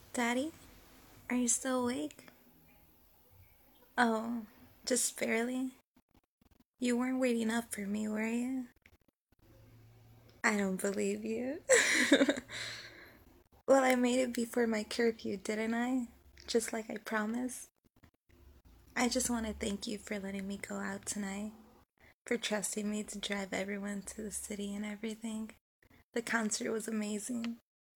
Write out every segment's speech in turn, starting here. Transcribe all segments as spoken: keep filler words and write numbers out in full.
Daddy, are you still awake? Oh, just barely? You weren't waiting up for me, were you? I don't believe you. Well, I made it before my curfew, didn't I? Just like I promised. I just want to thank you for letting me go out tonight, for trusting me to drive everyone to the city and everything. The concert was amazing.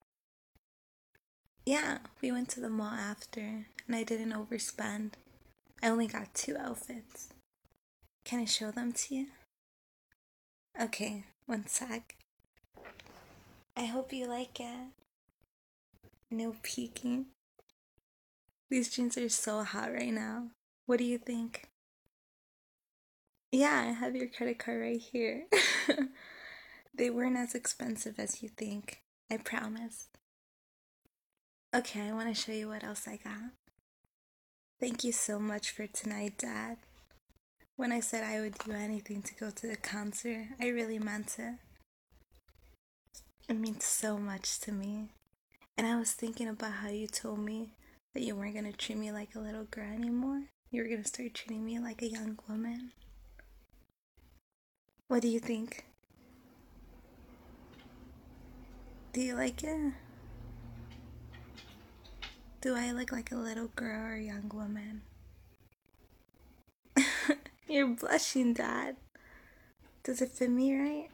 Yeah, we went to the mall after, and I didn't overspend. I only got two outfits. Can I show them to you? Okay, one sec. I hope you like it. No peeking. These jeans are so hot right now. What do you think? Yeah, I have your credit card right here. They weren't as expensive as you think. I promise. Okay, I want to show you what else I got. Thank you so much for tonight, Dad. When I said I would do anything to go to the concert, I really meant it. It means so much to me. And I was thinking about how you told me that you weren't going to treat me like a little girl anymore. You were going to start treating me like a young woman. What do you think? Do you like it? Do I look like a little girl or a young woman? You're blushing, Dad. Does it fit me right?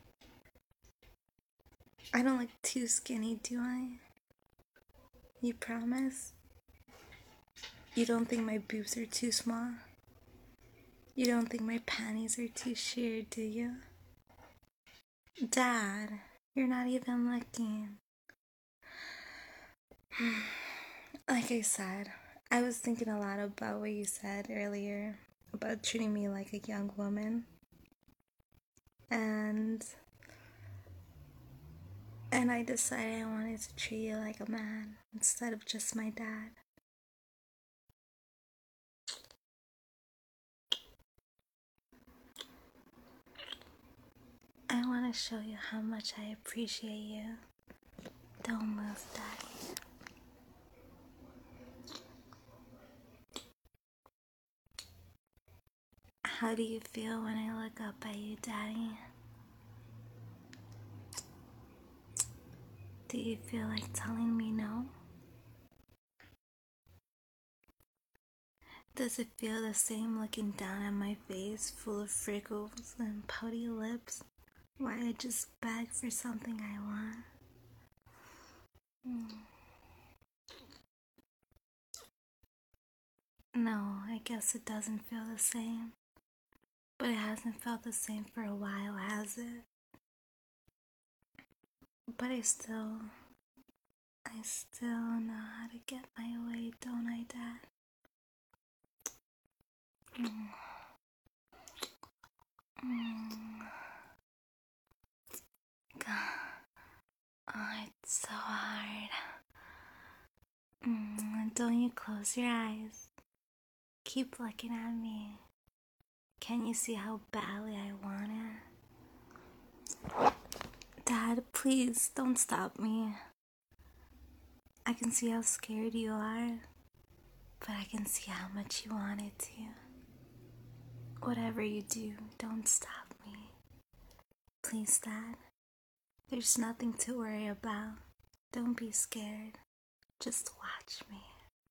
I don't look too skinny, do I? You promise? You don't think my boobs are too small? You don't think my panties are too sheer, do you? Dad, you're not even looking. Like I said, I was thinking a lot about what you said earlier about treating me like a young woman. And and I decided I wanted to treat you like a man instead of just my dad. I want to show you how much I appreciate you. Don't move, Daddy. How do you feel when I look up at you, Daddy? Do you feel like telling me no? Does it feel the same looking down at my face full of freckles and pouty lips while I just beg for something I want? Mm. No, I guess it doesn't feel the same. But it hasn't felt the same for a while, has it? But I still, I still know how to get my way, don't I, Dad? Mm. Mm. God. Oh, it's so hard. Mm. Don't you close your eyes. Keep looking at me. Can you see how badly I want it? Dad, please don't stop me. I can see how scared you are, but I can see how much you want it to. Whatever you do, don't stop me. Please, Dad. There's nothing to worry about. Don't be scared. Just watch me.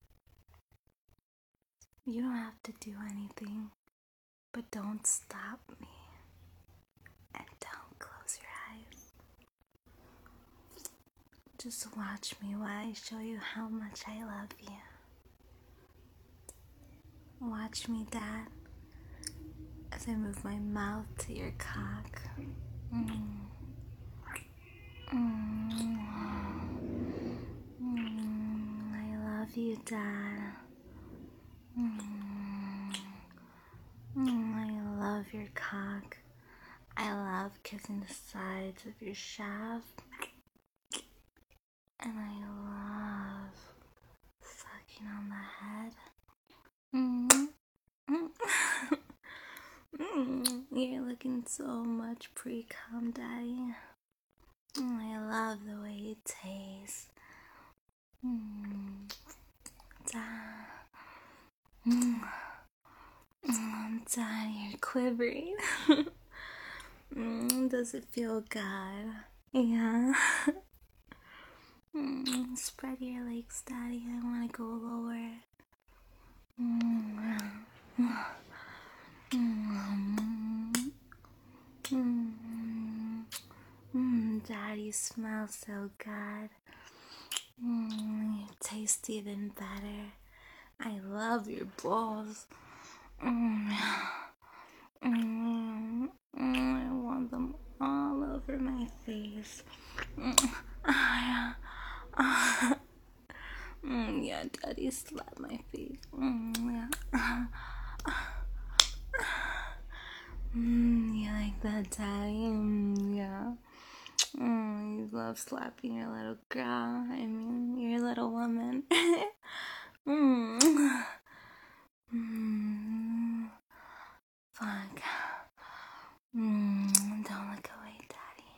You don't have to do anything, but don't stop me. And don't close your eyes. Just watch me while I show you how much I love you. Watch me, Dad, as I move my mouth to your cock. Mm. Mm. Mm. I love you, Dad. Mm. Mm. I love your cock. I love kissing the sides of your shaft. And I love sucking on the head. Mm. Mm. Mm. You're looking so much pre-cum, Daddy. Mm. I love the way it tastes. Mm. quivering. mm, does it feel good? Yeah. mm, spread your legs, Daddy. I want to go lower. Mm, mm, mm, mm, Daddy smells so good. Mm, you taste even better. I love your balls. Mm, mm, mm, I want them all over my face. Mm, ah, yeah. mm, yeah, Daddy slapped my face. Mm, yeah. mm, you like that, Daddy? Mm, yeah. Mm, you love slapping your little girl. I mean, your little woman. mm. Mm. Fuck. Mm. Don't look away, Daddy.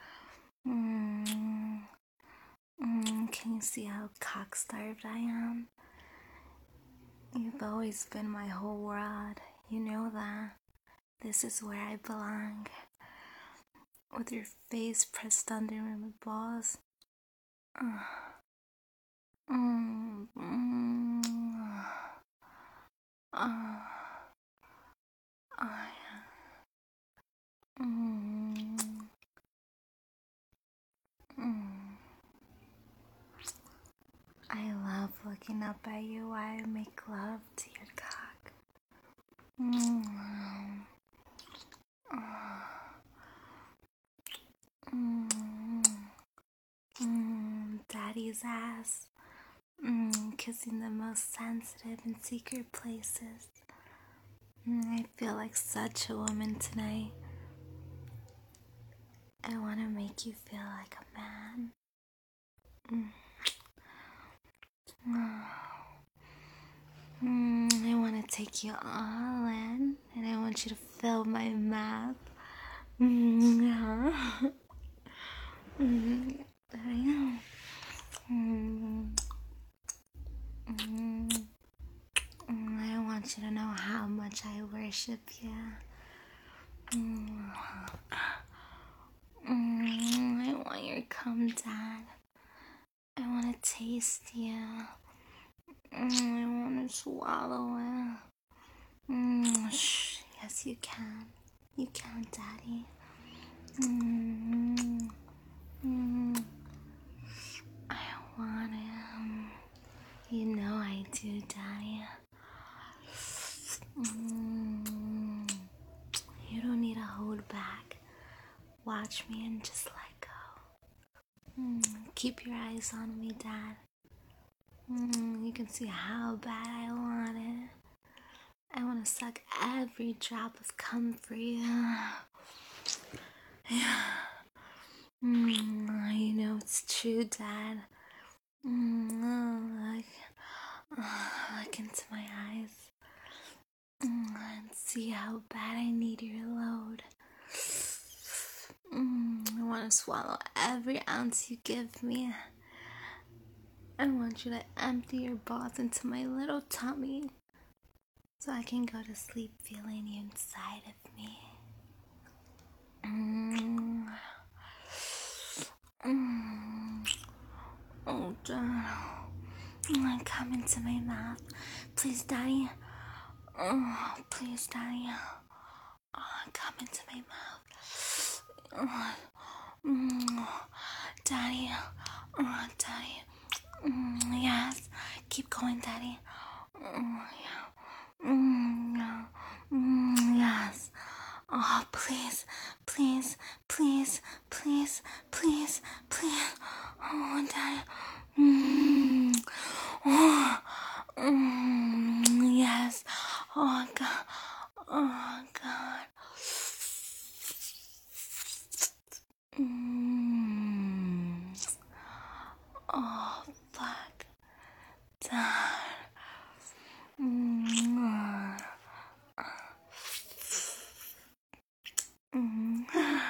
Mm. Mm. Can you see how cock-starved I am? You've always been my whole world. You know that. This is where I belong. With your face pressed under my balls. Uh. Mm. Mm. Uh. Oh, yeah. Mm. Mm. I love looking up at you while I make love to your cock. Mm. Mm. Mm. Daddy's ass. Mm. Kissing the most sensitive and secret places. Mm. I feel like such a woman tonight. I want to make you feel like a man. Mm. Mm, I want to take you all in, and I want you to fill my mouth. Mm, yeah. mm, there I go. Mm, mm, mm, I want you to know how much I worship you. Mm, mm, I want your cum, Dad. I want to taste you. Mm, I want to swallow it. Mm, shh. Yes, you can. You can, Daddy. Mm, mm, I want it. You know I do, Daddy. Mm, you don't need to hold back. Watch me and just let go. Mm, keep your eyes on me, Dad. Mm, you can see how bad I want it. I want to suck every drop of cum for you. Yeah. Mm, you know it's true, Dad. Mm, oh, look, oh, look into my eyes mm, and see how bad I need your load. Mm, I want to swallow every ounce you give me. I want you to empty your balls into my little tummy so I can go to sleep feeling you inside of me. Mm. Mm. Oh, Dad. Come into my mouth. Please, Daddy. Oh, please, Daddy. Oh, come into my mouth. Oh, mm, Daddy. Oh, Daddy. Mm, yes. Keep going, Daddy. Oh, yeah. Mm, yeah. Mm, yes. Oh, please, please, please, please, please, please. Oh, Daddy. Mm. Oh, mm, yes. Oh, God. Oh, God. Mm. Oh, fuck. Dad. Mm. Mm.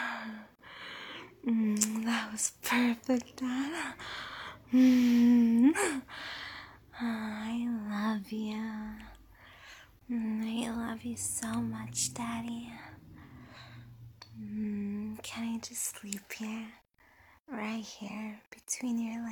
Mm, that was perfect, Dad. Mm. I love you. I love you so much, Daddy. Mm, can I just sleep here? Right here, between your